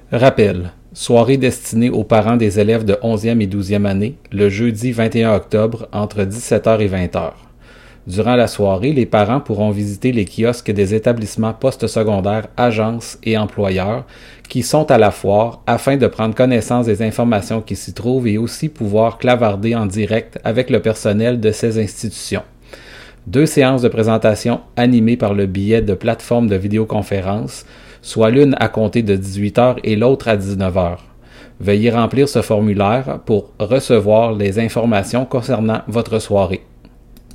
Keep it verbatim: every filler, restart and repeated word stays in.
Rappel. Soirée destinée aux parents des élèves de onzième et douzième année, le jeudi vingt et un octobre, entre dix-sept heures et vingt heures. Durant la soirée, les parents pourront visiter les kiosques des établissements postsecondaires, agences et employeurs qui sont à la foire afin de prendre connaissance des informations qui s'y trouvent et aussi pouvoir clavarder en direct avec le personnel de ces institutions. Deux séances de présentation animées par le biais de plateformes de vidéoconférence, soit l'une à compter de dix-huit heures et l'autre à dix-neuf heures. Veuillez remplir ce formulaire pour recevoir les informations concernant votre soirée.